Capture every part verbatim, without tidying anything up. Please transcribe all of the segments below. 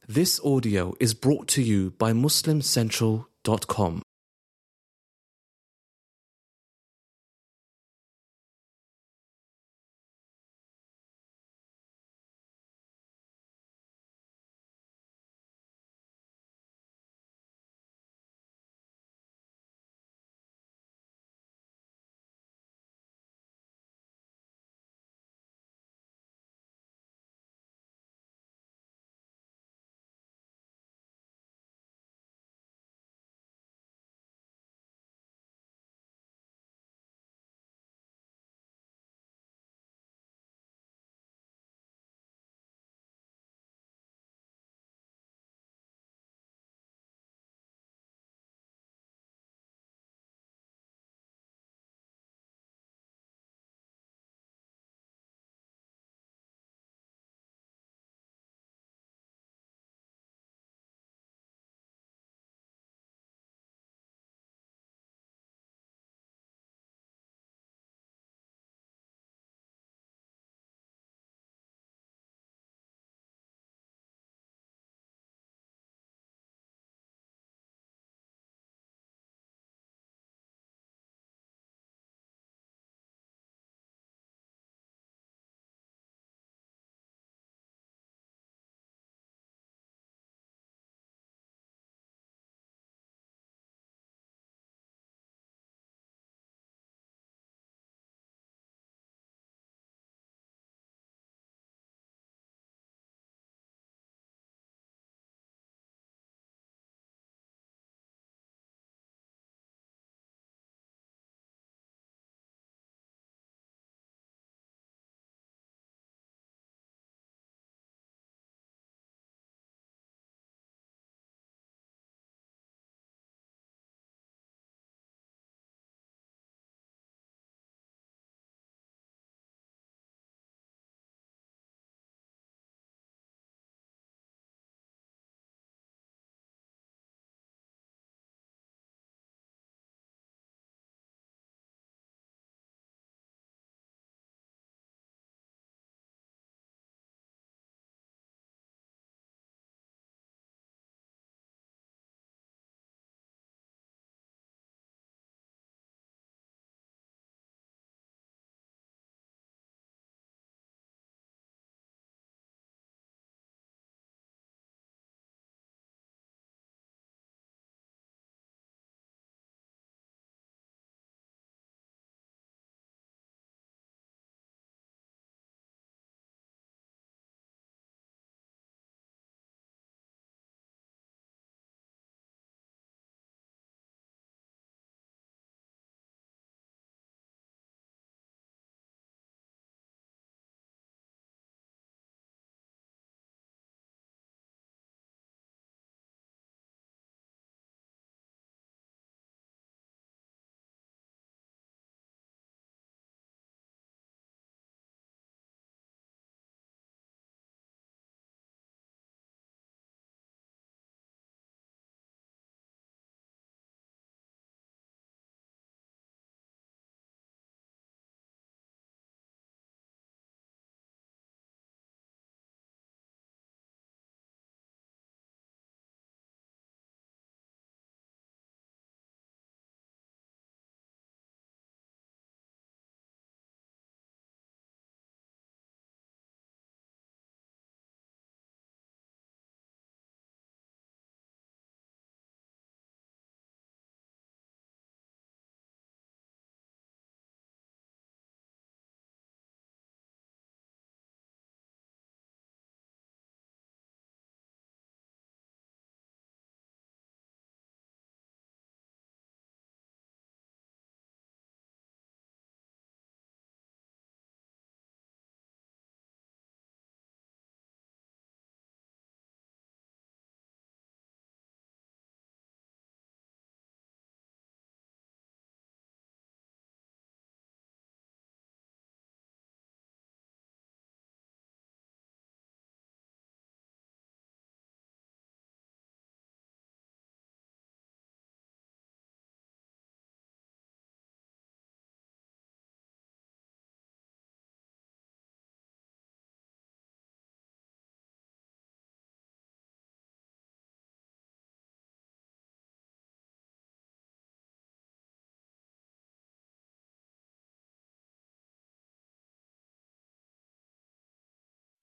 This audio is brought to you by Muslim Central dot com.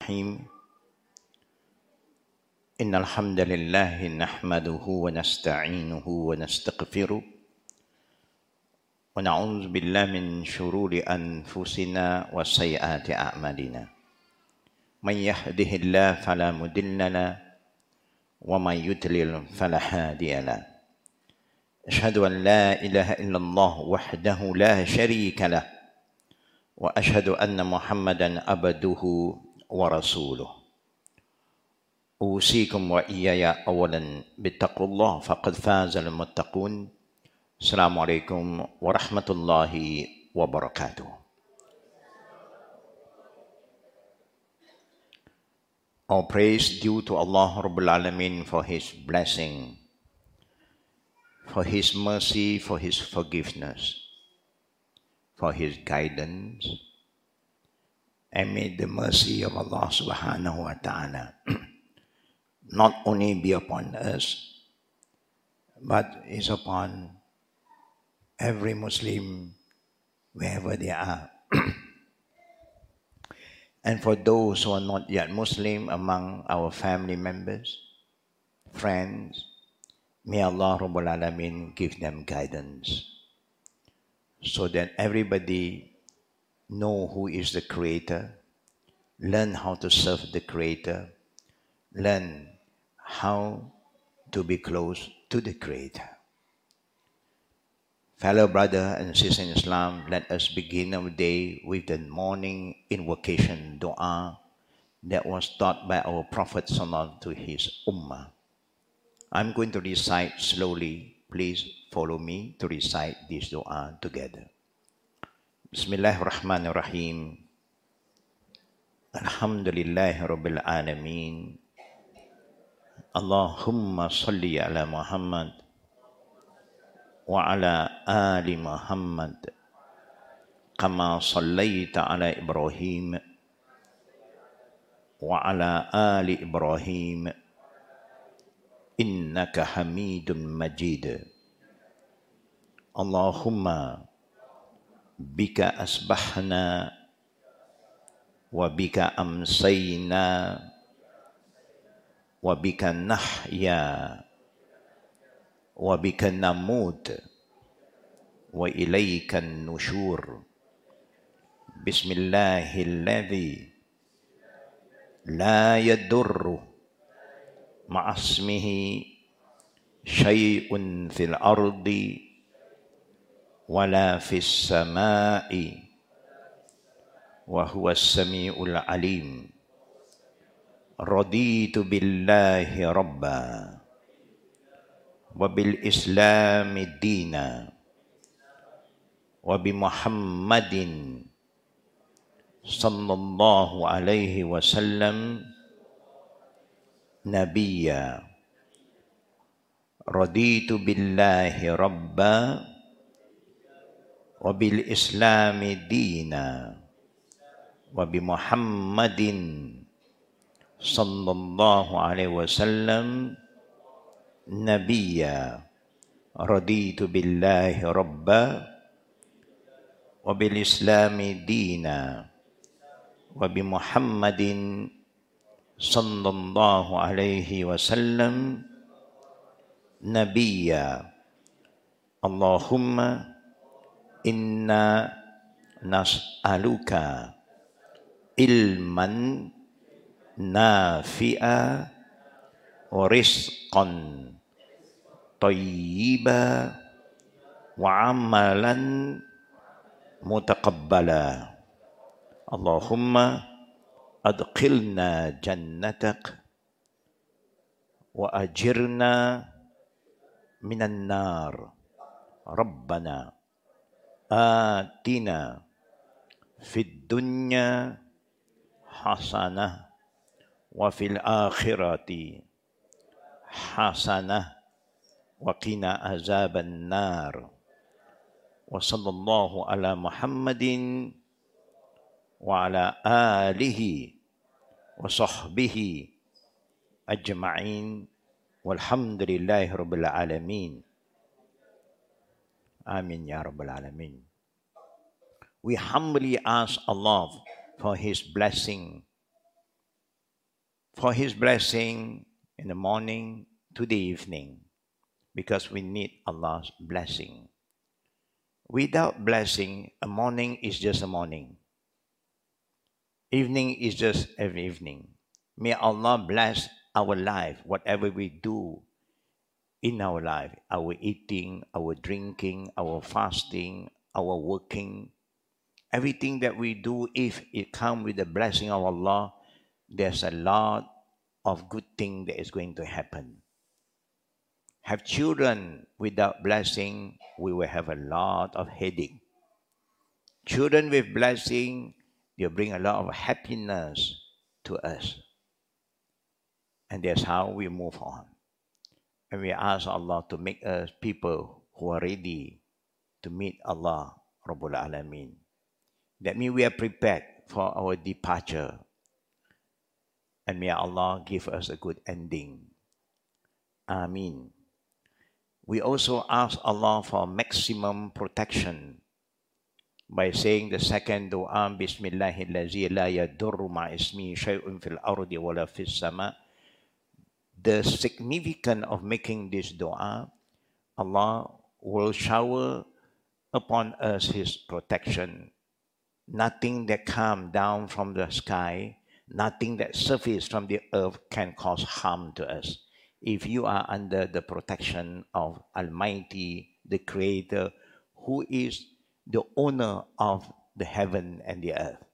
الرحيم إن الحمد لله نحمده ونستعينه ونستغفره ونعوذ بالله من شرور أنفسنا وسيئات أعمالنا من يهده الله فلا مضل له ومن يضلل فلا هادي له أشهد أن لا إله إلا الله وحده لا شريك له وأشهد أن محمدا عبده ورسوله أوصيكم وإياي أولا بتقوى الله فقد فاز المتقون السلام عليكم ورحمة الله وبركاته. All praise due to Allah Rabbul Alamin for His blessing, for His mercy, for His forgiveness, for His guidance, and may the mercy of Allah Subhanahu wa Ta'ala not only be upon us, but is upon every Muslim wherever they are. And for those who are not yet Muslim among our family members, friends, may Allah Rabbul Alamin give them guidance so that everybody know who is the Creator, learn how to serve the Creator, learn how to be close to the Creator. Fellow brother and sister in Islam, let us begin our day with the morning invocation dua that was taught by our Prophet Sallallahu to his Ummah. I'm going to recite slowly. Please follow me to recite this dua together. Bismillahirrahmanirrahim. Alhamdulillahi Rabbil Alameen. Allahumma salli ala Muhammad wa ala ali Muhammad kama sallaita ala Ibrahim wa ala ali Ibrahim innaka Hamidun Majid. Allahumma bika asbahna wa bika amsayna wa bika nahya wa bika namut wa ilayka nushur. Bismillahilladzi la yadurru ma'asmihi syai'un fil ardi wala fis sama'i wa huwas sami'ul alim. Raditu billahi rabba wa bil islami dina wa bi Muhammadin sallallahu alaihi wasallam nabiyya. Raditu billahi rabba wa bil islami dina wa bi Muhammadin sallallahu alaihi wasallam nabiyya. Raditu billahi rabba wa bil islami dina wa bi Muhammadin sallallahu alaihi wasallam nabiyya. Allahumma inna nas'aluka ilman nafi'a wa rizqan tayyiba wa amalan mutaqabbala. Allahumma adkhilna jannatak wa ajirna minan nar. Rabbana atina fid dunya hasanah wa fil akhirati hasanah wa qina azaban nar. Wa sallallahu ala Muhammadin wa ala alihi wa sahbihi ajma'in walhamdulillahi rabbil alamin. Amin ya rabbal alamin. We humbly ask Allah for His blessing for His blessing in the morning to the evening, because we need Allah's blessing. Without blessing, a morning is just a morning. Evening is just every evening. May Allah bless our life, whatever we do in our life, our eating, our drinking, our fasting, our working, everything that we do, if it comes with the blessing of Allah, there's a lot of good thing that is going to happen. Have children without blessing, we will have a lot of headache. Children with blessing, they bring a lot of happiness to us. And that's how we move on. And we ask Allah to make us people who are ready to meet Allah Rabbul Alameen. That means we are prepared for our departure. And may Allah give us a good ending. Ameen. We also ask Allah for maximum protection by saying the second dua, Bismillahirrahmanirrahim, la yadurru ma'ismi shay'un fil ardi wala fis sama. The significance of making this dua, Allah will shower upon us His protection. Nothing that comes down from the sky, nothing that surfaces from the earth can cause harm to us. If you are under the protection of Almighty, the Creator, who is the owner of the heaven and the earth.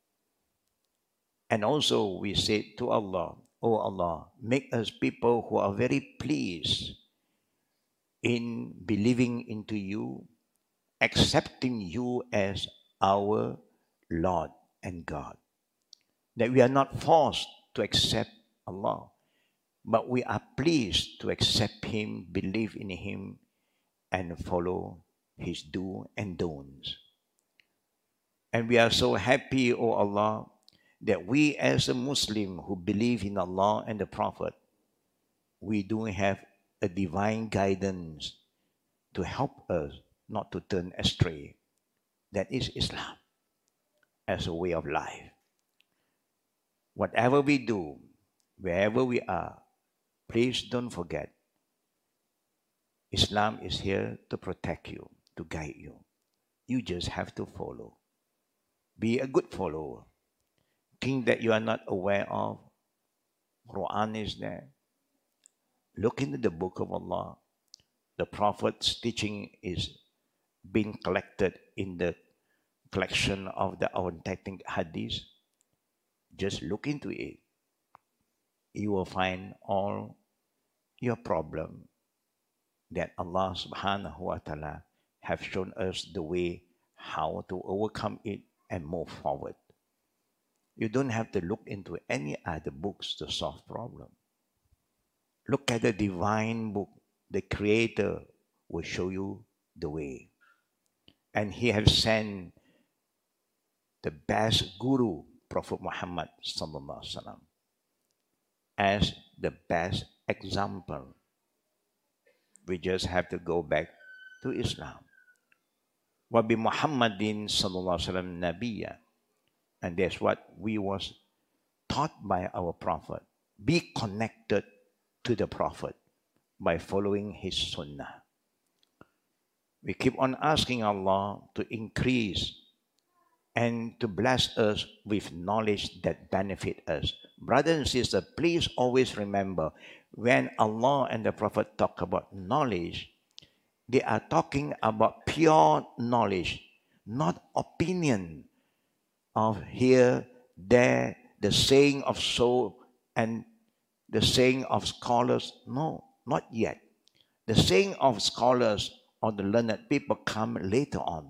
And also we say to Allah, O Allah, make us people who are very pleased in believing into you, accepting you as our Lord and God. That we are not forced to accept Allah, but we are pleased to accept Him, believe in Him, and follow His do and don'ts. And we are so happy, O Allah, that we as a Muslim who believe in Allah and the Prophet, we do have a divine guidance to help us not to turn astray. That is Islam as a way of life. Whatever we do, wherever we are, please don't forget, Islam is here to protect you, to guide you. You just have to follow. Be a good follower. Thing that you are not aware of, Quran is there. Look into the book of Allah. The Prophet's teaching is being collected in the collection of the authentic hadith. Just look into it. You will find all your problem that Allah subhanahu wa ta'ala have shown us the way how to overcome it and move forward. You don't have to look into any other books to solve problem. Look at the divine book. The Creator will show you the way. And He has sent the best guru, Prophet Muhammad sallallahu alaihi wasallam, as the best example. We just have to go back to Islam. Wa bi Muhammadin sallallahu alaihi wasallam nabiyya. And that's what we was taught by our Prophet. Be connected to the Prophet by following his sunnah. We keep on asking Allah to increase and to bless us with knowledge that benefit us. Brothers and sisters, please always remember, when Allah and the Prophet talk about knowledge, they are talking about pure knowledge, not opinion of here, there, the saying of so and the saying of scholars. No, not yet. The saying of scholars or the learned people come later on.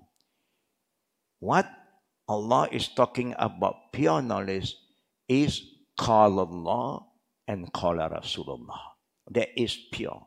What Allah is talking about pure knowledge is Qala Allah and Qala Rasulullah. That is pure.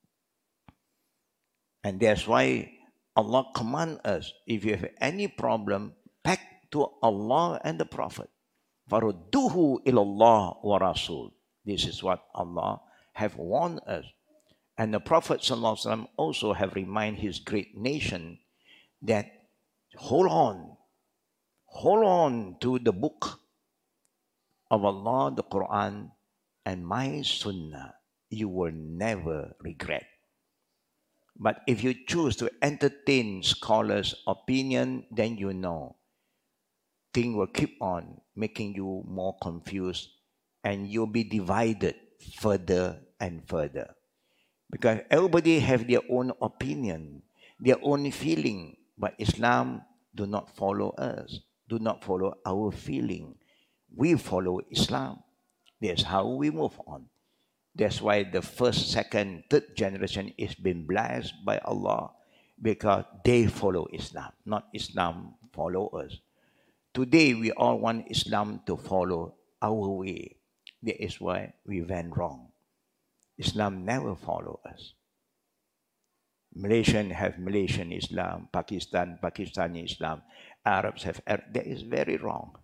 And that's why Allah commands us, if you have any problem, back to Allah and the Prophet. Farudduhu ilallah wa Rasul. This is what Allah have warned us. And the Prophet ﷺ also have reminded his great nation that hold on, hold on to the book of Allah, the Quran, and my sunnah, you will never regret. But if you choose to entertain scholars' opinion, then you know things will keep on making you more confused and you'll be divided further and further. Because everybody have their own opinion, their own feeling, but Islam do not follow us, do not follow our feeling. We follow Islam. That's how we move on. That's why the first, second, third generation is being blessed by Allah because they follow Islam, not Islam follow us. Today we all want Islam to follow our way. That is why we went wrong. Islam never follow us. Malaysian have Malaysian Islam, Pakistan, Pakistani Islam, Arabs have Arab. That is very wrong.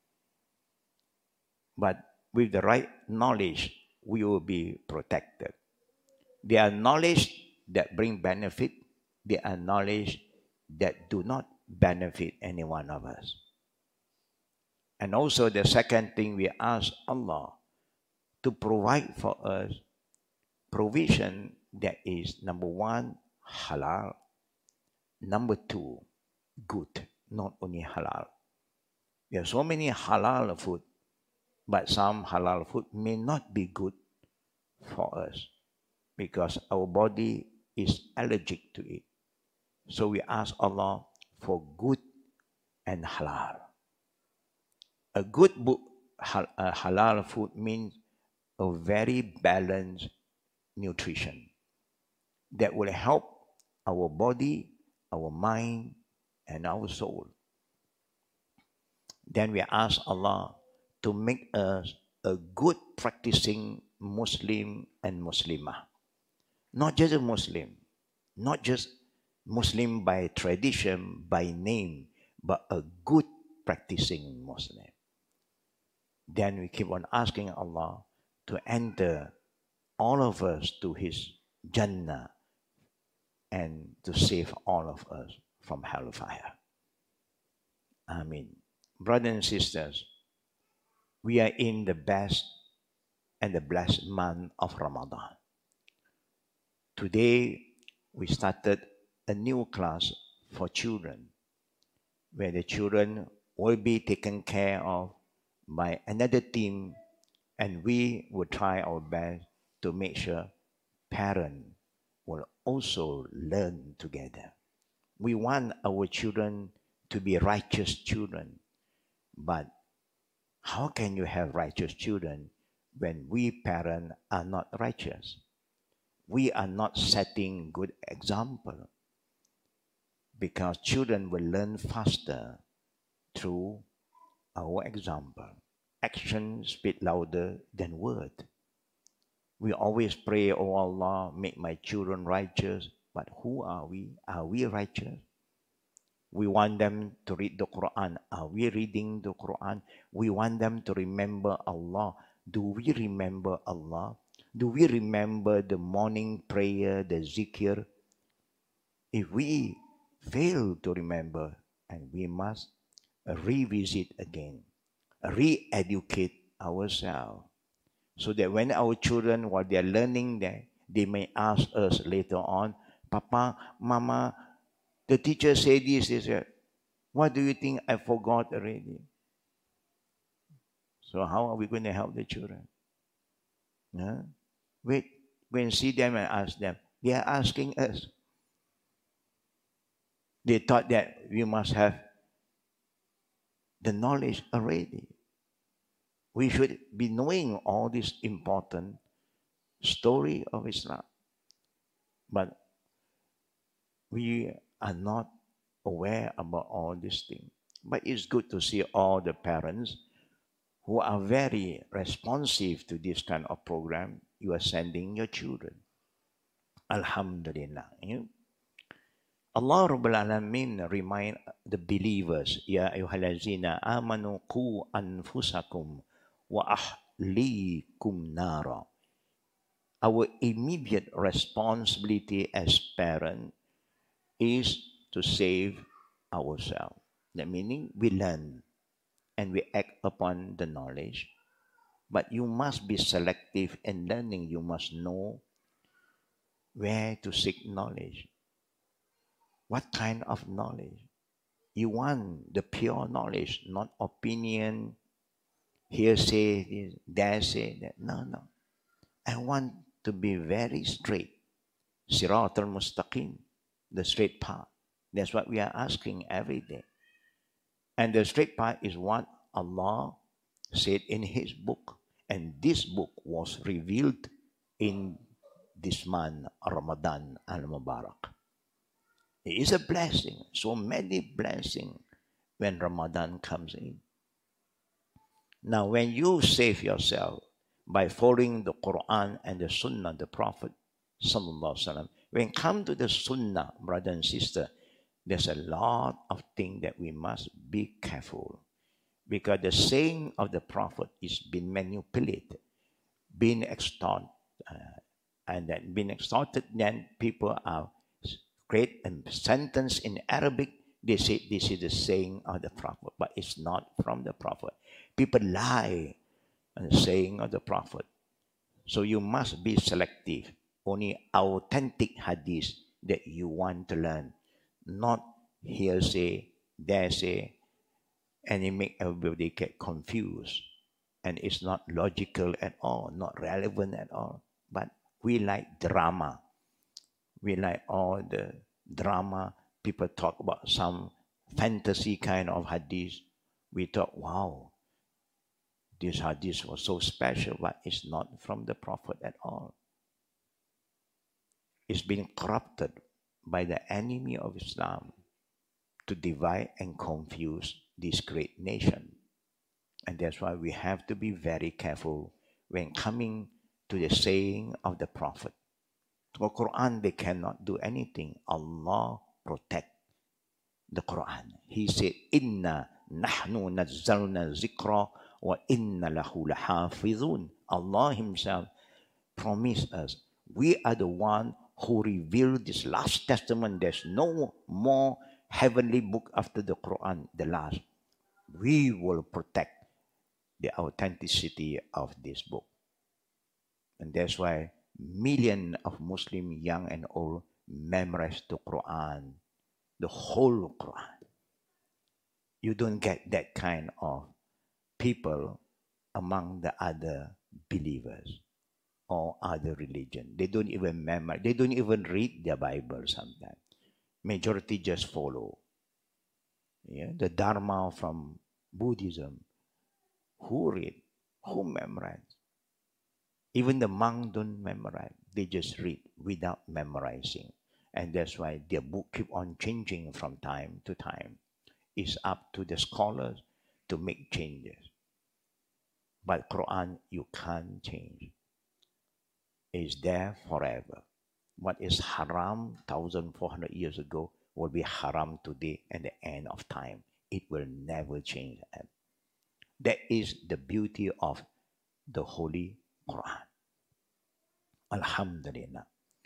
But with the right knowledge, we will be protected. There are knowledge that bring benefit. There are knowledge that do not benefit any one of us. And also the second thing, we ask Allah to provide for us provision that is, number one, halal. Number two, good, not only halal. There are so many halal food, but some halal food may not be good for us because our body is allergic to it. So we ask Allah for good and halal. A good book, a halal food means a very balanced nutrition that will help our body, our mind, and our soul. Then we ask Allah to make us a good practicing Muslim and Muslimah. Not just a Muslim, not just Muslim by tradition, by name, but a good practicing Muslim. Then we keep on asking Allah to enter all of us to His Jannah and to save all of us from hellfire. Amen. Brothers and sisters, we are in the best and the blessed month of Ramadan. Today, we started a new class for children, where the children will be taken care of by another team, and we will try our best to make sure parents will also learn together. We want our children to be righteous children, but how can you have righteous children when we parents are not righteous? We are not setting good example, because children will learn faster through our example. Action speak louder than word. We always pray, oh Allah, make my children righteous. But who are we? Are we righteous? We want them to read the Quran. Are we reading the Quran? We want them to remember Allah. Do we remember Allah? Do we remember the morning prayer, the zikr? If we fail to remember, and we must revisit again, re-educate ourselves, so that when our children, while they are learning that, they may ask us later on, Papa, Mama, the teacher said this, this, that. What do you think I forgot already? So how are we going to help the children? Huh? Wait, go and see them and ask them. They are asking us. They thought that we must have the knowledge already. We should be knowing all this important story of Islam. But we are not aware about all these things. But it's good to see all the parents who are very responsive to this kind of program. You are sending your children. Alhamdulillah. Allah Rabbul Alamin remind the believers, Ya ayyuhallazina amanu qu anfusakum wa ahlikum nara. Our immediate responsibility as parents is to save ourselves. That meaning we learn and we act upon the knowledge. But you must be selective in learning. You must know where to seek knowledge. What kind of knowledge? You want the pure knowledge, not opinion, hearsay, this, dare say that. No, no. I want to be very straight. Sirat al-Mustaqim, the straight path. That's what we are asking every day. And the straight path is what Allah said in His book. And this book was revealed in this month, Ramadan al-Mubarak. It is a blessing, so many blessings when Ramadan comes in. Now, when you save yourself by following the Quran and the Sunnah, the Prophet, Sallallahu Alaihi Wasallam, when come to the Sunnah, brother and sister, there's a lot of things that we must be careful. Because the saying of the Prophet is being manipulated, being extorted, uh, and then being extorted, then people are create a sentence in Arabic. They say this is the saying of the Prophet, but it's not from the Prophet. People lie on the saying of the Prophet. So you must be selective. Only authentic hadith that you want to learn, not hearsay, dare say, and it make everybody get confused. And it's not logical at all, not relevant at all. But we like drama. We like all the drama. People talk about some fantasy kind of hadith. We thought, wow, this hadith was so special, but it's not from the Prophet at all. It's been corrupted by the enemy of Islam to divide and confuse this great nation. And that's why we have to be very careful when coming to the saying of the Prophet. The Quran, they cannot do anything. Allah protect the Quran. He said, Inna nahnu nazzalna zikra wa inna lahu lahafidhun. Allah Himself promised us, we are the one who revealed this last testament. There's no more heavenly book after the Quran, the last. We will protect the authenticity of this book. And that's why millions of Muslim, young and old, memorize the Quran, the whole Quran. You don't get that kind of people among the other believers or other religion. They don't even memorize, they don't even read their Bible sometimes. Majority just follow. Yeah, the Dharma from Buddhism. Who read? Who memorize? Even the monk don't memorize. They just read without memorizing. And that's why their book keep on changing from time to time. It's up to the scholars to make changes. But Quran, you can't change. It's there forever. What is haram one thousand four hundred years ago will be haram today at the end of time. It will never change. That is the beauty of the Holy Quran. Alhamdulillah.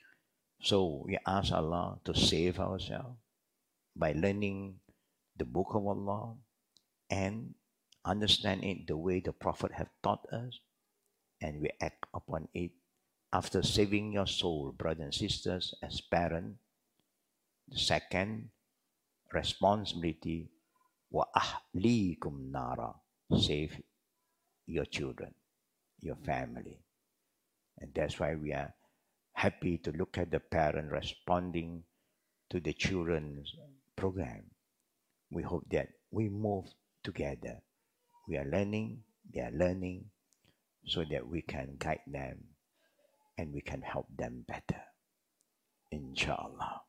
So we ask Allah to save ourselves by learning the Book of Allah and understand it the way the Prophet have taught us, and we act upon it. After saving your soul, brothers and sisters, as parents, the second responsibility, wa ahlikum nara, save your children, your family. And that's why we are happy to look at the parent responding to the children's program. We hope that we move together. We are learning, they are learning, so that we can guide them and we can help them better. Inshallah.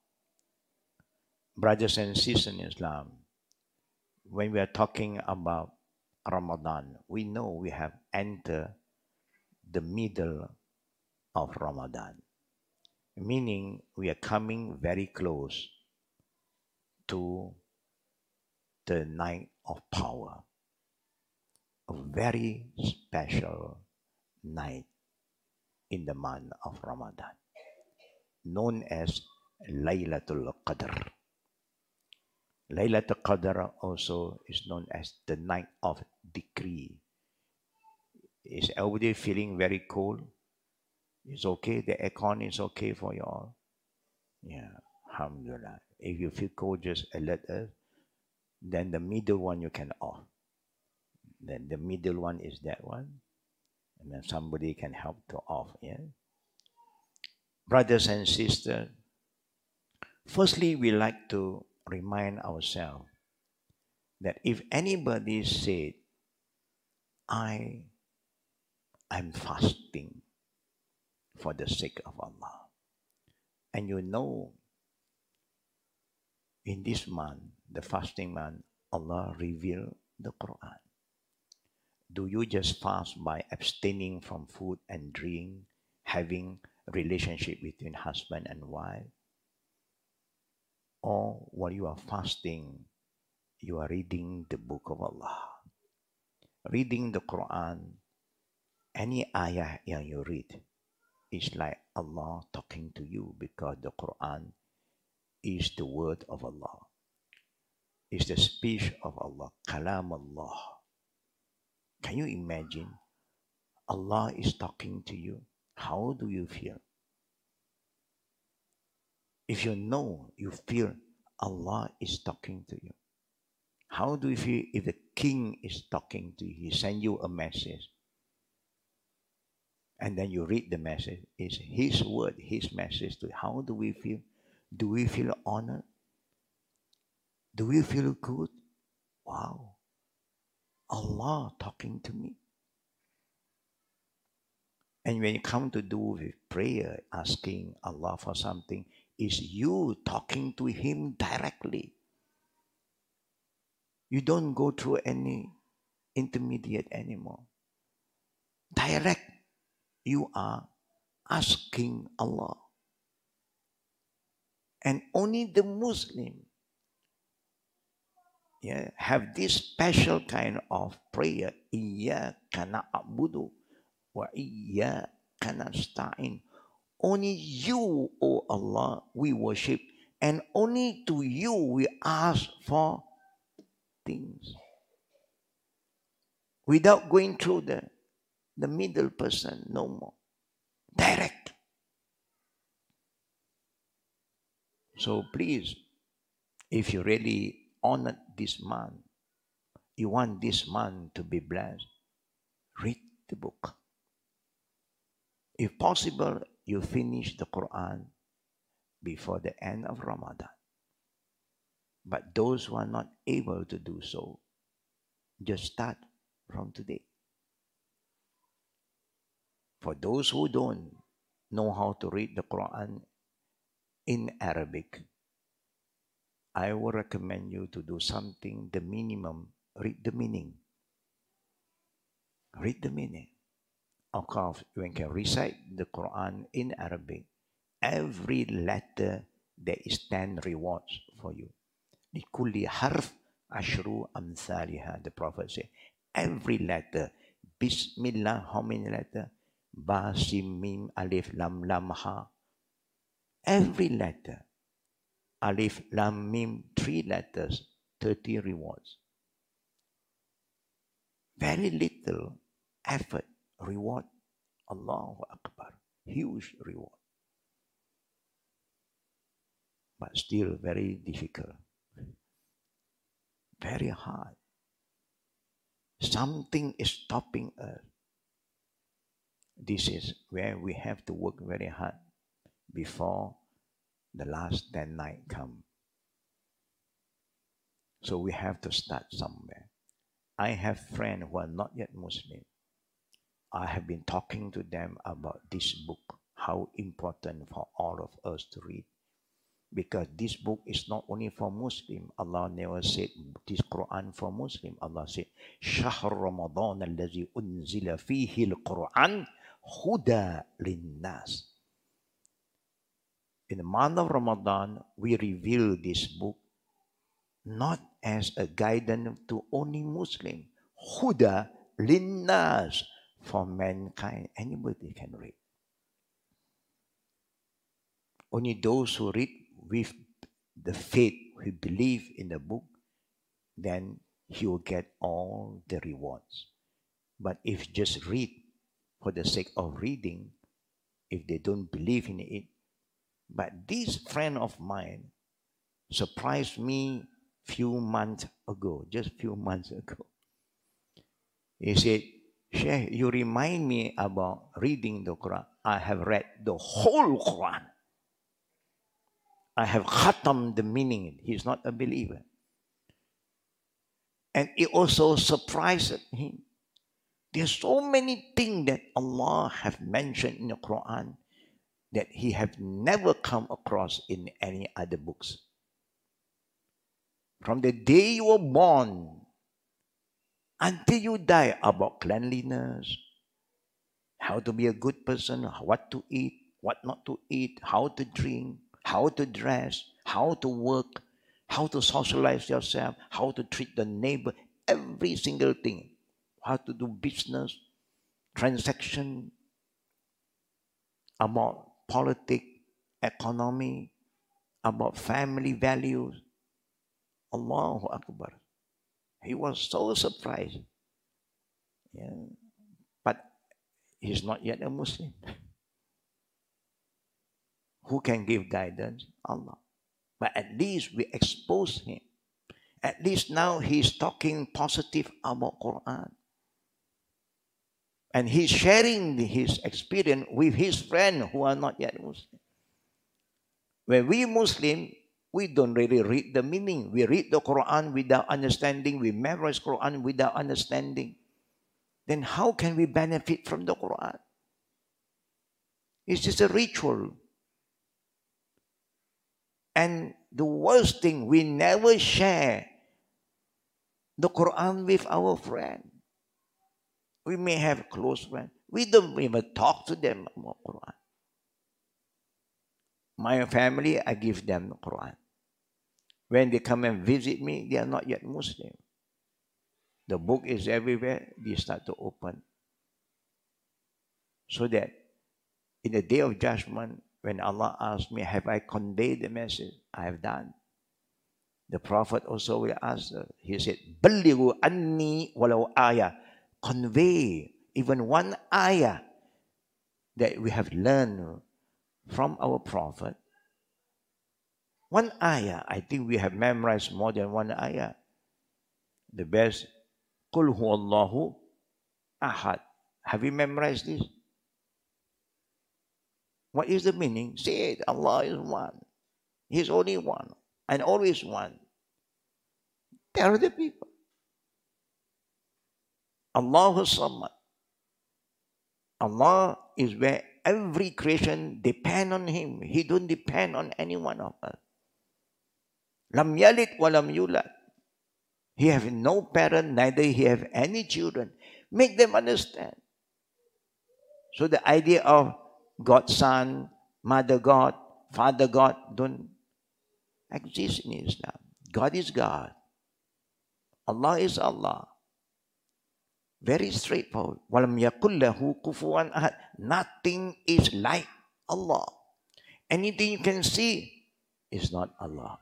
Brothers and sisters in Islam, when we are talking about Ramadan, we know we have entered the middle of Ramadan, meaning we are coming very close to the night of power, a very special night in the month of Ramadan, known as Laylatul Qadr. Laylatul Qadr also is known as the night of decree. Is everybody feeling very cold? It's okay. The aircon is okay for you all. Yeah, alhamdulillah. If you feel cold, just alert us. Then the middle one you can off. Then the middle one is that one. And then somebody can help to off. Yeah. Brothers and sisters, firstly, we like to remind ourselves that if anybody said, I am fasting for the sake of Allah, and you know, in this month, the fasting month, Allah revealed the Quran. Do you just fast by abstaining from food and drink, having relationship between husband and wife? Or while you are fasting, you are reading the book of Allah. Reading the Quran, any ayah yang you read is like Allah talking to you, because the Quran is the word of Allah. It's the speech of Allah, kalam Allah. Can you imagine? Allah is talking to you. How do you feel? If you know, you feel Allah is talking to you. How do you feel if the king is talking to you? He sends you a message. And then you read the message. It's his word, his message to you. How do we feel? Do we feel honored? Do we feel good? Wow. Allah talking to me. And when you come to do with prayer, asking Allah for something, is you talking to Him directly. You don't go through any intermediate anymore. Direct, you are asking Allah. And only the Muslim yeah, have this special kind of prayer. Iyyaka na'budu wa iyyaka nasta'in. Only you, O Allah, we worship, and only to you we ask for things. Without going through the, the middle person, no more. Direct. So please, if you really honor this month, you want this month to be blessed, read the book. If possible, you finish the Quran before the end of Ramadan. But those who are not able to do so, just start from today. For those who don't know how to read the Quran in Arabic, I would recommend you to do something, the minimum, read the meaning. Read the meaning. Of course, you can recite the Quran in Arabic. Every letter, there is ten rewards for you. لِكُلِّ حَرْفٍ عَشْرُ أَمْثَالِهَا. The Prophet said, every letter, Bismillah, how many letters? Ba, Sim, Mim, Alif, Lam, Lam, Ha. Every letter, Alif, Lam, Mim, three letters, thirty rewards. Very little effort, reward. Allahu Akbar. Huge reward. But still very difficult. Very hard. Something is stopping us. This is where we have to work very hard before the last ten nights come. So we have to start somewhere. I have friends who are not yet Muslim. I have been talking to them about this book, how important for all of us to read. Because this book is not only for Muslim. Allah never said this Quran for Muslim. Allah said, Shahr Ramadan allazi unzila fihi al-Quran huda linnas. In the month of Ramadan, we reveal this book not as a guidance to only Muslim. Huda linnas, for mankind. Anybody can read. Only those who read with the faith, who believe in the book, then he will get all the rewards. But if just read for the sake of reading, if they don't believe in it. But this friend of mine surprised me few months ago, just few months ago. He said, Sheikh, you remind me about reading the Quran. I have read the whole Quran. I have khatam the meaning. He's not a believer. And it also surprised him. There's so many things that Allah have mentioned in the Quran that he have never come across in any other books. From the day you were born until you die, about cleanliness, how to be a good person, what to eat, what not to eat, how to drink, how to dress, how to work, how to socialize yourself, how to treat the neighbor, every single thing, how to do business, transaction, about politics, economy, about family values. Allahu Akbar. He was so surprised. Yeah. But he's not yet a Muslim. Who can give guidance? Allah. But at least we expose him. At least now he's talking positive about Quran. And he's sharing his experience with his friends who are not yet Muslim. When we Muslim, we don't really read the meaning. We read the Quran without understanding. We memorize Quran without understanding. Then how can we benefit from the Quran? It's just a ritual. And the worst thing, we never share the Quran with our friend. We may have close friends. We don't even talk to them about Quran. My family, I give them the Quran. When they come and visit me, they are not yet Muslim. The book is everywhere. They start to open. So that in the day of judgment, when Allah asks me, have I conveyed the message? I have done. The Prophet also will answer. He said, Ballighu anni walau ayah. Convey even one ayah that we have learned from our Prophet. One ayah. I think we have memorized more than one ayah. The best, Qul huwallahu ahad. Have you memorized this? What is the meaning? Say it. Allah is one. He's only one and always one. Tell the people. Allahu Samad. Allah is where every creation depend on Him. He don't depend on any one of us. Lam yalid wa lam yulad. He have no parent, neither he have any children. Make them understand. So the idea of God Son, Mother God, Father God don't exist in Islam. God is God. Allah is Allah. Very straightforward. Walam yakul lahu kufuwan ahad. Nothing is like Allah. Anything you can see is not Allah.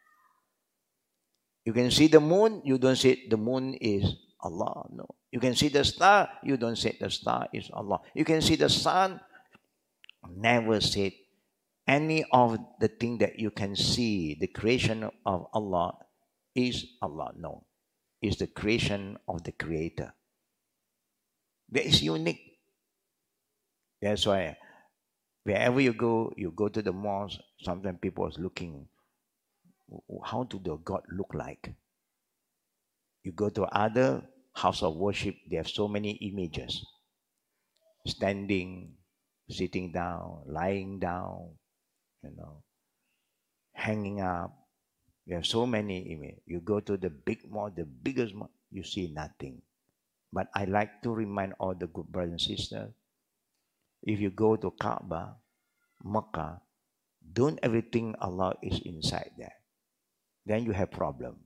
You can see the moon, you don't say the moon is Allah. No. You can see the star, you don't say the star is Allah. You can see the sun, never say any of the thing that you can see, the creation of Allah is Allah. No. It's the creation of the Creator. That is unique. That's why wherever you go, you go to the mosque, sometimes people are looking, how do the God look like? You go to other house of worship, they have so many images. Standing, sitting down, lying down, you know, hanging up. You have so many images. You go to the big mosque, the biggest mosque, you see nothing. But I like to remind all the good brothers and sisters, if you go to Kaaba, Makkah, don't ever think Allah is inside there. Then you have problem.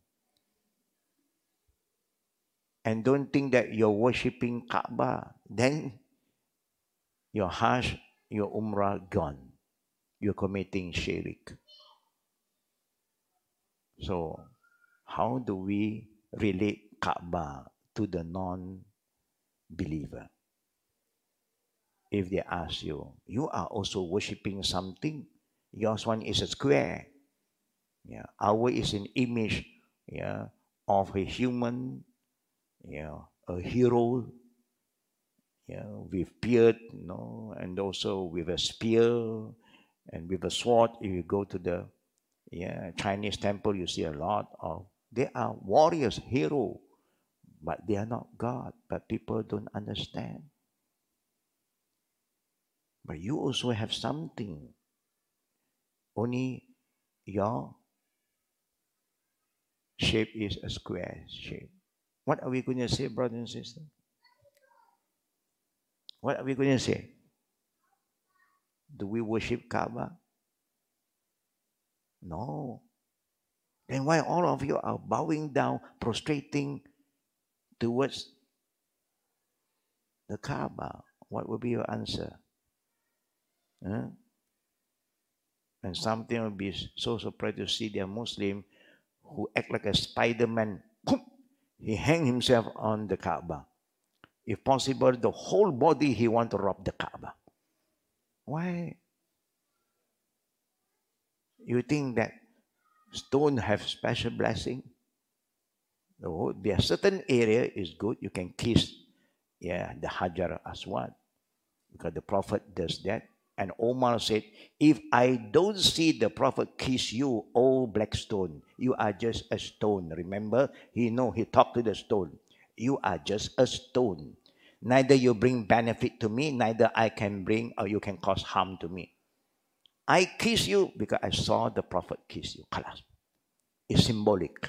And don't think that you're worshipping Kaaba. Then your Hajj, your Umrah gone. You're committing shirk. So how do we relate Kaaba to the non believer. If they ask you, you are also worshipping something. Yours one is a square. Yeah, our is an image, yeah, of a human, yeah, a hero, yeah, with beard, you know, and also with a spear and with a sword. If you go to the yeah Chinese temple, you see a lot of they are warriors, hero, but they are not God. But people don't understand. But you also have something. Only your shape is a square shape. What are we going to say, brothers and sisters? What are we going to say? Do we worship Kaaba? No. Then why all of you are bowing down, prostrating towards the Kaaba? What will be your answer? Huh? And something will be so surprised to see the Muslim who act like a Spider-Man. He hang himself on the Kaaba. If possible, the whole body he want to rob the Kaaba. Why? You think that stone have special blessing? No, there are certain area is good. You can kiss, yeah, the Hajar Aswad because the Prophet does that. And Omar said, if I don't see the Prophet kiss you, oh black stone, you are just a stone. Remember, he know he talked to the stone. You are just a stone. Neither you bring benefit to me, neither I can bring or you can cause harm to me. I kiss you because I saw the Prophet kiss you. Khalas. It's symbolic.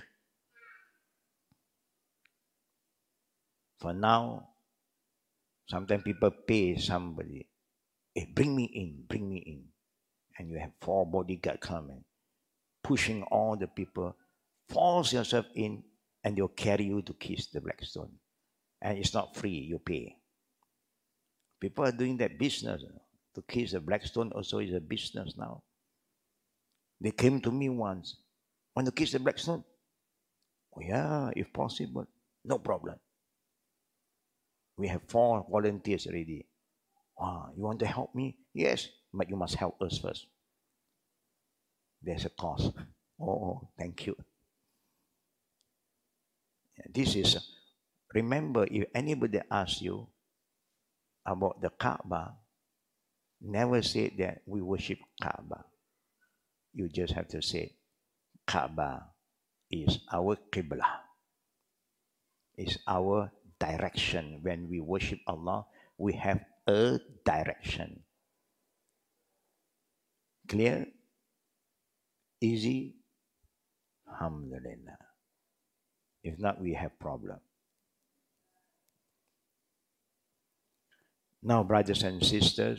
For now, sometimes people pay somebody, hey, bring me in, bring me in. And you have four bodyguards coming, pushing all the people, force yourself in, and they'll carry you to kiss the black stone. And it's not free, you pay. People are doing that business. To kiss the black stone also is a business now. They came to me once. Want to kiss the black stone? Oh yeah, if possible. No problem. We have four volunteers already. Ah, you want to help me? Yes, but you must help us first. There's a cost. Oh, thank you. This is, remember, if anybody asks you about the Kaaba, never say that we worship Kaaba. You just have to say, Kaaba is our Qibla. Is our direction. When we worship Allah, we have a direction. Clear? Easy? Alhamdulillah. If not, we have problem. Now, brothers and sisters,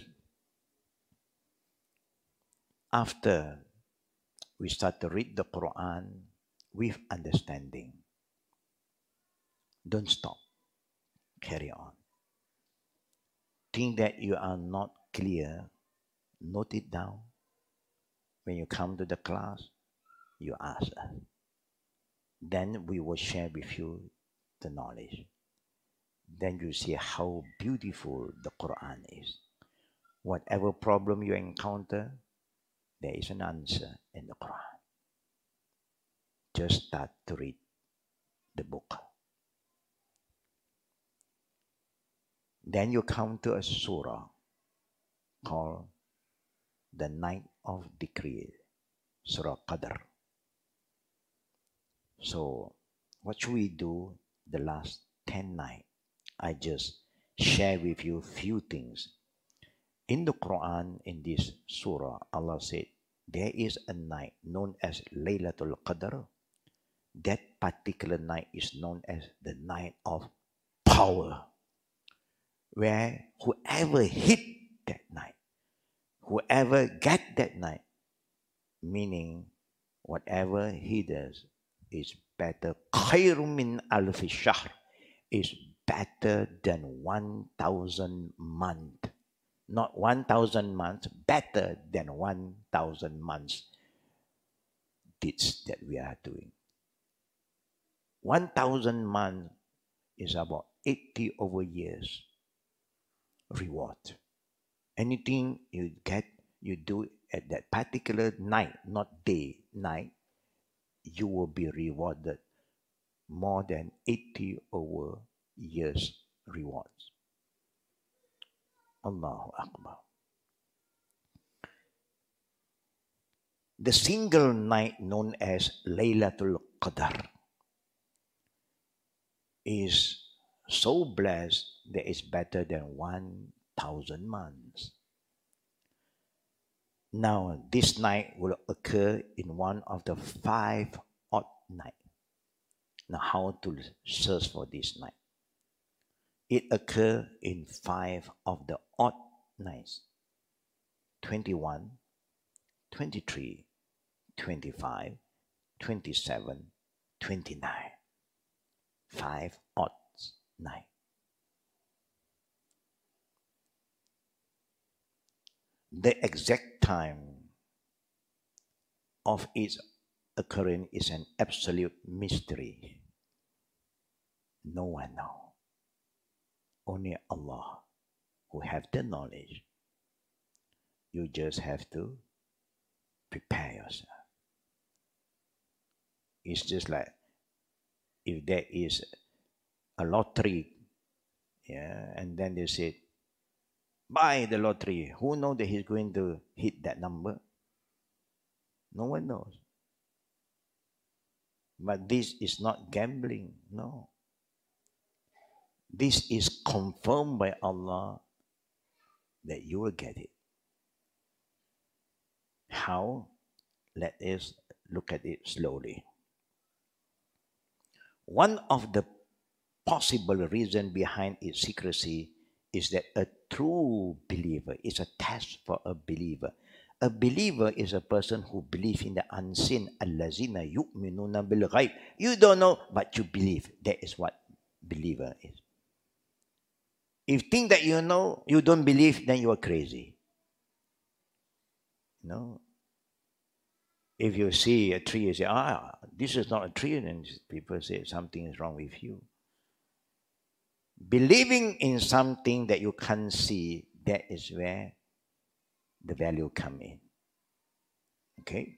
after we start to read the Quran with understanding, don't stop. Carry on. Think that you are not clear, note it down. When you come to the class, you ask us. Then we will share with you the knowledge. Then you see how beautiful the Quran is. Whatever problem you encounter, there is an answer in the Quran. Just start to read the book. Then you come to a surah called the Night of Decree, Surah Qadr. So, what should we do the last ten nights? I just share with you few things. In the Quran, in this surah, Allah said, there is a night known as Laylatul Qadr. That particular night is known as the night of power, where whoever hit that night, whoever get that night, meaning whatever he does is better. Khairun min alfi shahr is better than one thousand months. Not one thousand months, better than one thousand months deeds that we are doing. one thousand months is about eighty over years reward. Anything you get, you do at that particular night, not day, night, you will be rewarded more than eighty over years rewards. Allahu Akbar. The single night known as Laylatul Qadr is so blessed that it's better than one thousand months. Now, this night will occur in one of the five odd nights. Now, how to search for this night? It occurs in five of the odd nights: twenty-one, twenty-three, twenty-five, twenty-seven, twenty-nine. Five odd nights. The exact time of its occurrence is an absolute mystery. No one knows. Only Allah who have the knowledge. You just have to prepare yourself. It's just like if there is a lottery, yeah, and then they say, buy the lottery. Who knows that he's going to hit that number? No one knows. But this is not gambling, no. This is confirmed by Allah that you will get it. How? Let us look at it slowly. One of the possible reasons behind its secrecy is that a true believer is a test for a believer. A believer is a person who believes in the unseen. Allazina yu'minuna bil ghaib. You don't know, but you believe. That is what believer is. If you think that you know, you don't believe, then you are crazy. No. If you see a tree, you say, ah, this is not a tree, and people say something is wrong with you. Believing in something that you can't see, that is where the value come in. Okay?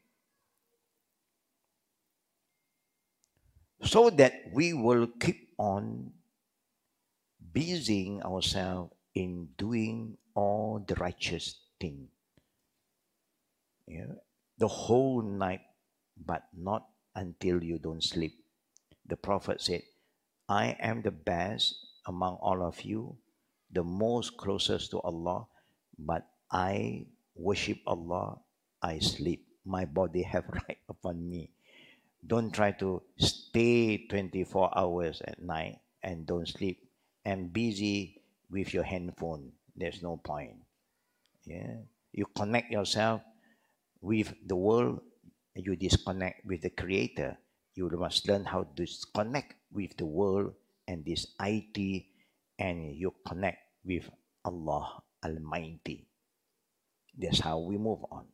So that we will keep on busying ourselves in doing all the righteous thing. Yeah? The whole night, but not until you don't sleep. The Prophet said, I am the best among all of you, the most closest to Allah, but I worship Allah, I sleep. My body have right upon me. Don't try to stay twenty-four hours at night and don't sleep and busy with your handphone. There's no point. Yeah, you connect yourself with the world, you disconnect with the Creator. You must learn how to disconnect with the world and this I T, and you connect with Allah Almighty. That's how we move on.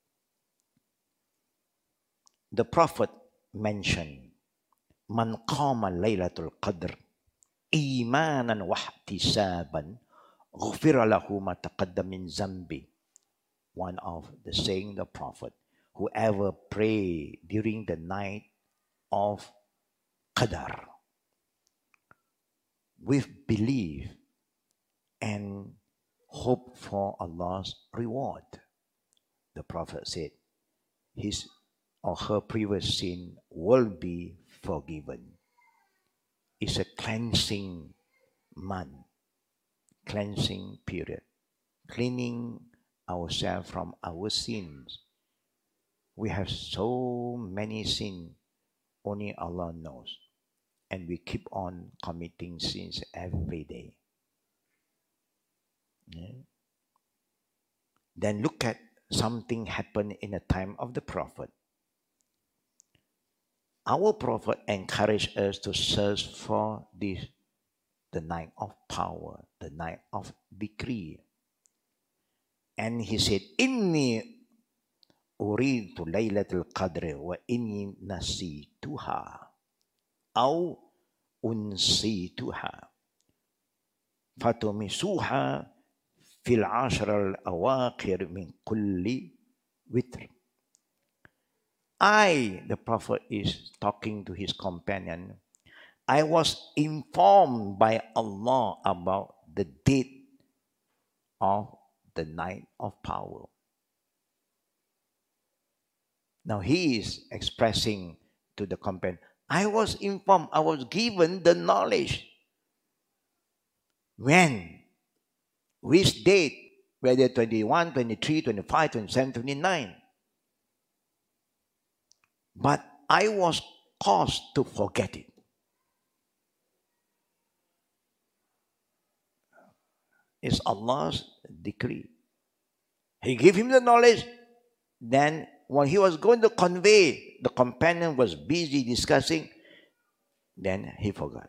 The Prophet mentioned, Man qama laylatul qadr imanan wahtisaban ghufira lahu ma taqaddama min zambi. One of the saying the Prophet, whoever pray during the night of Qadr with belief and hope for Allah's reward, the Prophet said, his or her previous sin will be forgiven. It's a cleansing month, cleansing period, cleaning ourselves from our sins. We have so many sins, only Allah knows. And we keep on committing sins every day. Yeah. Then look at something happened in the time of the Prophet. Our Prophet encouraged us to search for this, the night of power, the night of decree. And he said, Inni uridu laylatul qadri wa inni nasituha. Aw أنسيتها فتمسوها في العشر الأواخر من كل witr. I, the Prophet is talking to his companion, I was informed by Allah about the date of the night of power. Now he is expressing to the companion, I was informed, I was given the knowledge. When? Which date? Whether twenty-one, twenty-three, twenty-five, twenty-seven, twenty-nine. But I was caused to forget it. It's Allah's decree. He gave him the knowledge. Then when he was going to convey, the companion was busy discussing. Then he forgot.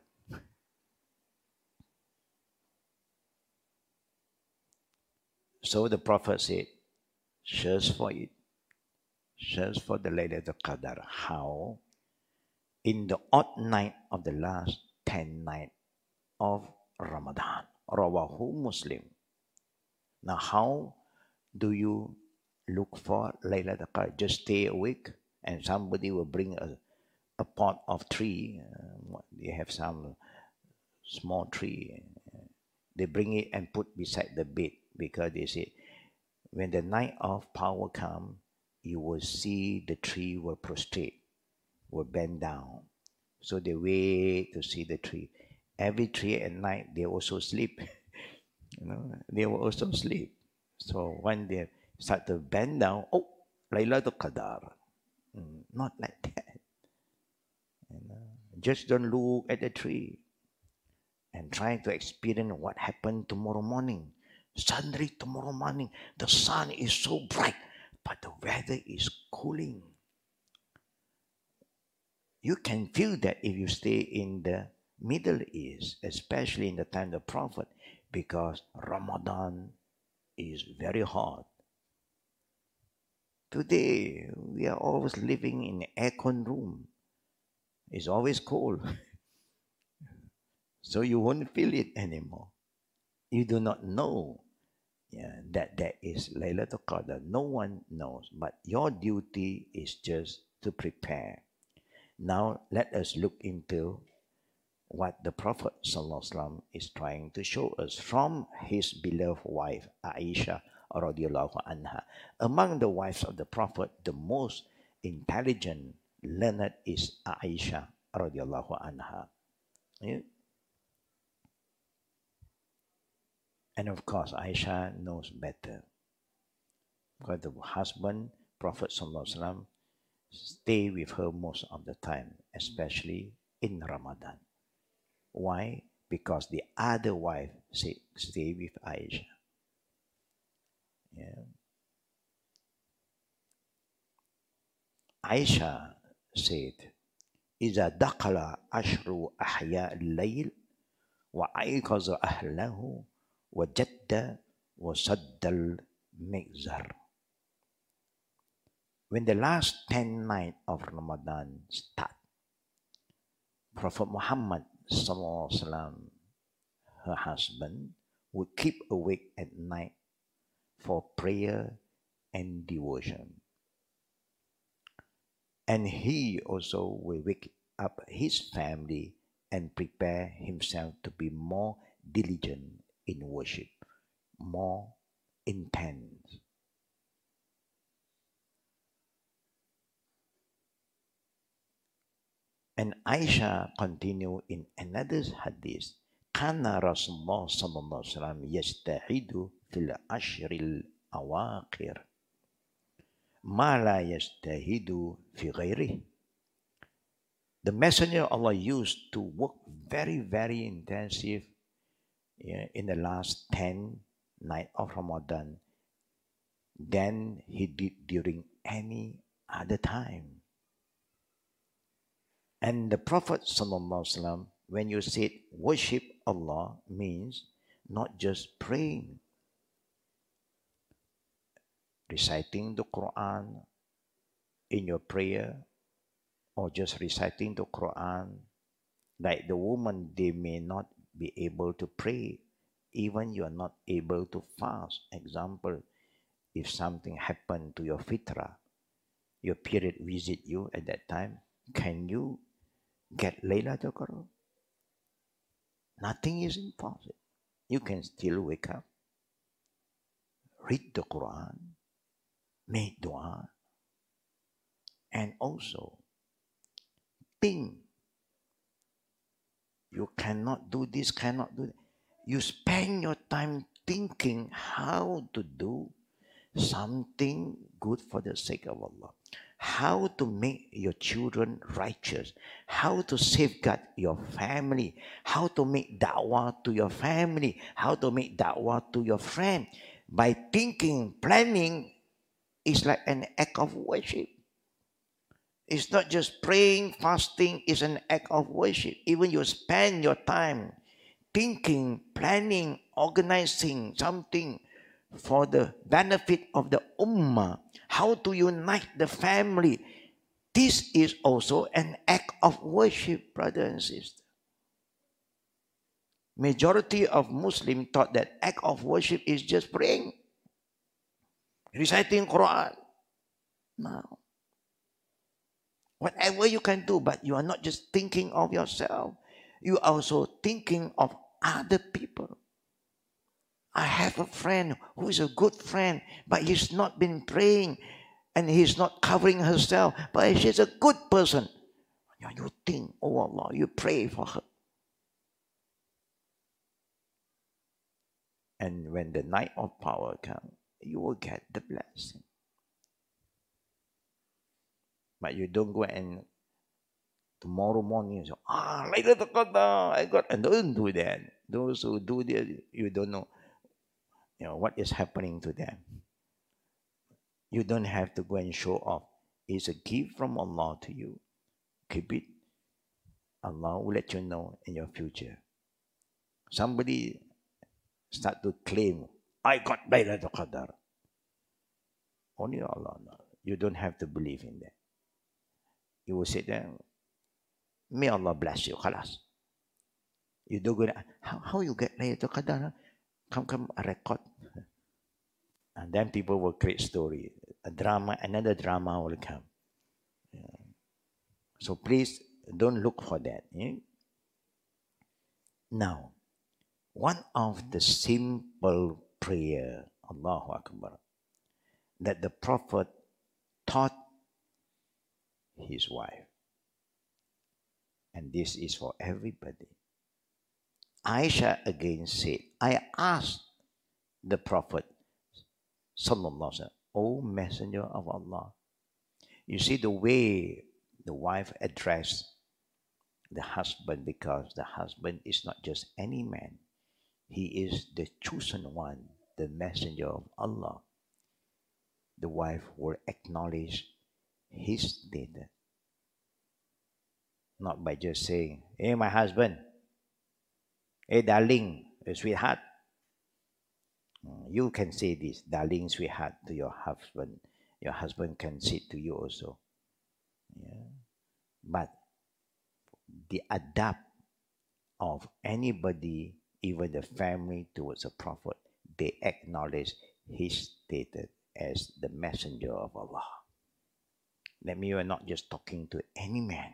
So the Prophet said, search for it. Search for the Laylatul Qadr. How? In the odd night of the last ten night of Ramadan. Rawahu Muslim. Now how do you look for Laylatul Qadr? Just stay awake and somebody will bring a, a pot of tree. Uh, they have some small tree. They bring it and put beside the bed because they say, when the night of power comes, you will see the tree will prostrate, will bend down. So they wait to see the tree. Every tree at night, they also sleep. You know, they will also sleep. So when they start to bend down, oh, Laylatul Qadr. Mm, not like that. You know, just don't look at the tree and try to experience what happened tomorrow morning. Suddenly tomorrow morning, the sun is so bright, but the weather is cooling. You can feel that if you stay in the Middle East, especially in the time of the Prophet, because Ramadan is very hot. Today, we are always living in an aircon room. It's always cold. So you won't feel it anymore. You do not know yeah, that that is Laylatul Qadr. No one knows. But your duty is just to prepare. Now, let us look into what the Prophet ﷺ is trying to show us from his beloved wife, Aisha radiallahu anha. Among the wives of the Prophet, the most intelligent, learned is Aisha radiallahu anha. Yeah? And of course, Aisha knows better. Because the husband, Prophet ﷺ, stay with her most of the time, especially in Ramadan. Why? Because the other wife say, stay with Aisha. Yeah. Aisha said, إِذَا دَخَلَ عَشْرُ أَحْيَاءِ اللَّيْلِ وَأَيْقَظَ أَهْلَهُ وَجَدَّ وَسَدَّ الْمِغْزَرِ. When the last ten nights of Ramadan start, Prophet Muhammad sallallahu alaihi wasallam, her husband, would keep awake at night for prayer and devotion. And he also will wake up his family and prepare himself to be more diligent in worship, more intense. And Aisha continued in another hadith, Kana Rasulullah sallallahu alaihi wasallam yastahidu fil ashril awaqir ma la yastahidu fi ghairih. The Messenger of Allah used to work very, very intensive yeah, in the last ten night of Ramadan than he did during any other time. And the Prophet ﷺ, when you said worship Allah, means not just praying, reciting the Quran in your prayer, or just reciting the Quran Like the woman, they may not be able to pray. Even you are not able to fast. Example, if something happened to your fitra, your period visit you at that time, can you get Laylatul Qadr? Nothing is impossible. You can still wake up, read the Quran, make dua, and also think. You cannot do this, cannot do that. You spend your time thinking how to do something good for the sake of Allah. How to make your children righteous. How to safeguard your family. How to make da'wah to your family. How to make da'wah to your friend. By thinking, planning is like an act of worship. It's not just praying, fasting is an act of worship. Even you spend your time thinking, planning, organizing something for the benefit of the ummah, how to unite the family. This is also an act of worship, brother and sister. Majority of Muslims thought that act of worship is just praying, reciting Quran. No. Whatever you can do, but you are not just thinking of yourself. You are also thinking of other people. I have a friend who is a good friend, but he's not been praying and he's not covering herself, but she's a good person. You think, oh Allah, you pray for her. And when the night of power comes, you will get the blessing. But you don't go and tomorrow morning you say, ah, later the qadar, I got, and don't do that. Those who do that, you don't know, you know what is happening to them. You don't have to go and show off. It's a gift from Allah to you. Keep it. Allah will let you know in your future. Somebody start to claim, I got Laylatul Qadar. Only Allah knows. You don't have to believe in that. You will sit there, may Allah bless you. Khalas. You don't go, how, how you get Laylatul Qadar? Come, come, a record. And then people will create story. A drama, another drama will come. Yeah. So please don't look for that. Yeah? Now, one of the simple prayer, Allahu Akbar, that the Prophet taught his wife. And this is for everybody. Aisha again said, I asked the Prophet, Sallallahu Alaihi Wasallam, O Messenger of Allah. You see the way the wife addressed the husband, because the husband is not just any man. He is the chosen one, the messenger of Allah. The wife will acknowledge his status. Not by just saying, hey, my husband. Hey, darling, sweetheart. You can say this, darling, sweetheart, to your husband. Your husband can say it to you also. Yeah. But the adapt of anybody, even the family, towards a prophet, they acknowledge his status as the messenger of Allah. That means you are not just talking to any man.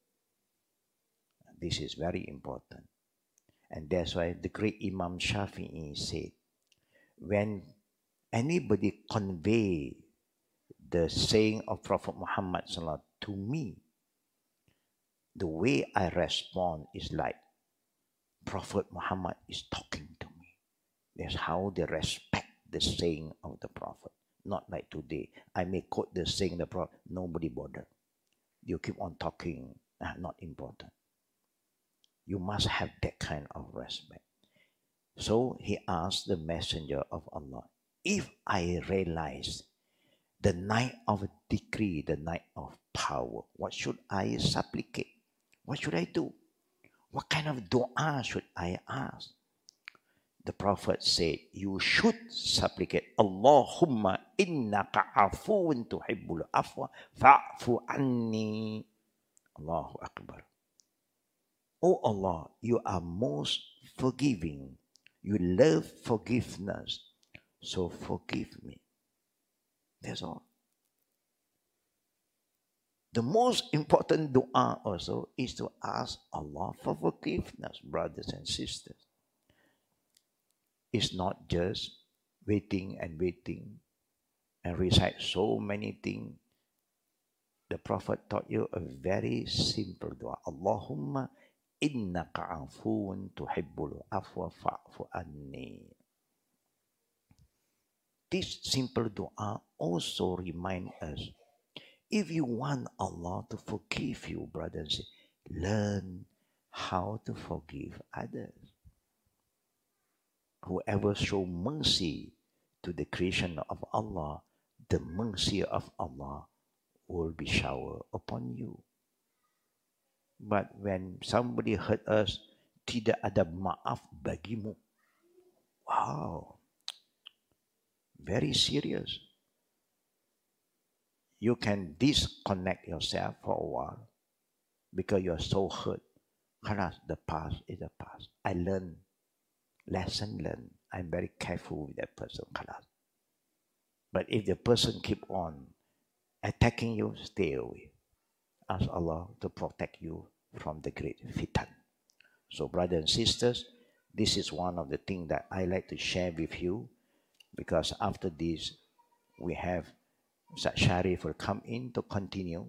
This is very important. And that's why the great Imam Shafi'i said, when anybody convey the saying of Prophet Muhammad sallallahu to me, the way I respond is like Prophet Muhammad is talking to me. That's how they respect the saying of the Prophet. Not like today. I may quote the saying of the Prophet, nobody bothered. You keep on talking, ah, not important. You must have that kind of respect. So he asked the messenger of Allah, if I realize the night of decree, the night of power, what should I supplicate? What should I do? What kind of dua should I ask? The Prophet said, you should supplicate, Allahumma innaka afuun tuhibbul afwa fa'fu anni. Allahu Akbar. Oh Allah, you are most forgiving. You love forgiveness. So forgive me. That's all. The most important dua also is to ask Allah for forgiveness, brothers and sisters. It's not just waiting and waiting and recite so many things. The Prophet taught you a very simple dua. Allahumma innaka afuun tuhibbul afwa fa'fu anni. This simple dua also reminds us, if you want Allah to forgive you, brothers, learn how to forgive others. Whoever show mercy to the creation of Allah, the mercy of Allah will be showered upon you. But when somebody hurt us, tidak ada maaf bagimu. Wow, very serious. You can disconnect yourself for a while because you're so hurt. Khalas, the past is the past. I learned, lesson learned. I'm very careful with that person. Khalas. But if the person keep on attacking you, stay away. Ask Allah to protect you from the great fitan. So, brothers and sisters, this is one of the things that I like to share with you, because after this, we have Ustaz Sharif will come in to continue.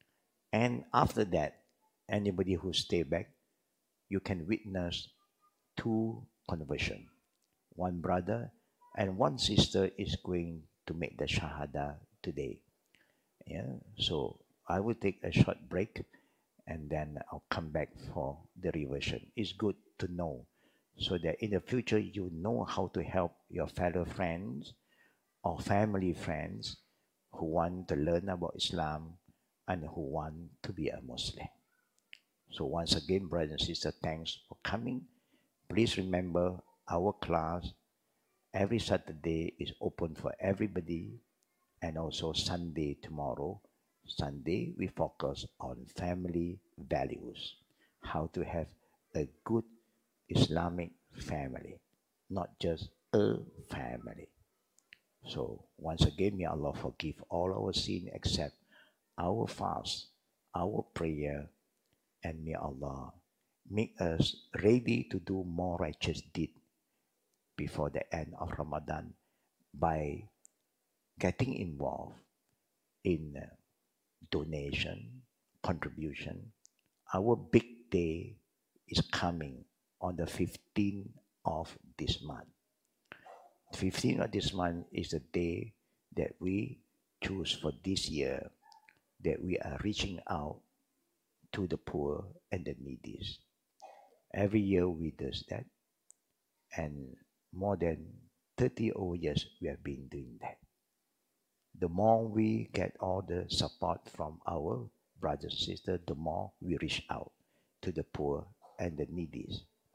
And after that, anybody who stay back, you can witness two conversion. One brother and one sister is going to make the Shahada today. Yeah, so I will take a short break and then I'll come back for the reversion. It's good to know so that in the future you know how to help your fellow friends or family friends who want to learn about Islam and who want to be a Muslim. So once again, brothers and sisters, thanks for coming. Please remember our class every Saturday is open for everybody, and also Sunday tomorrow. Sunday we focus on family values, how to have a good Islamic family, not just a family. So once again, may Allah forgive all our sin except our fast, our prayer, and may Allah make us ready to do more righteous deed before the end of Ramadan by getting involved in uh, donation, contribution. Our big day is coming on the fifteenth of this month. fifteenth of this month is the day that we choose for this year, that we are reaching out to the poor and the needy. Every year we do that, and more than thirty over years we have been doing that. The more we get all the support from our brothers and sisters, the more we reach out to the poor and the needy.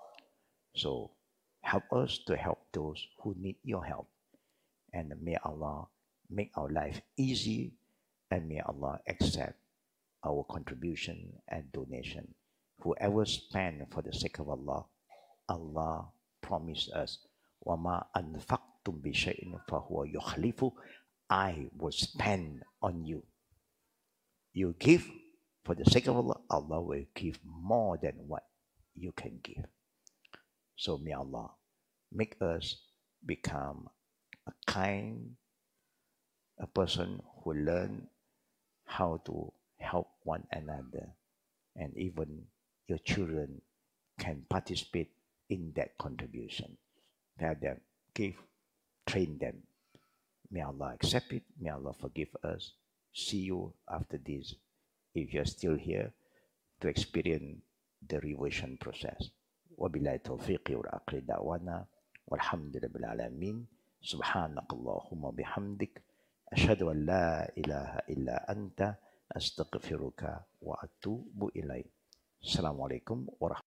So help us to help those who need your help. And may Allah make our life easy, and may Allah accept our contribution and donation. Whoever spend for the sake of Allah, Allah promised us, وَمَا أَنْفَقْتُمْ بِشَيْءٍ فَهُوَ يُخْلِفُ. I will spend on you. You give for the sake of Allah, Allah will give more than what you can give. So may Allah make us become a kind, a person who learn how to help one another, and even your children can participate in that contribution. Tell them, give, train them. May Allah accept it. May Allah forgive us. See you after this, if you're still here, to experience the reversion process. Wabillahi tawfiqi wa aqli da'wana walhamdulillahi bil alamin. Subhanakallahumma bihamdik. Ashhadu an la ilaha illa anta astaghfiruka wa atubu ilaik. Assalamualaikum warahmatullahi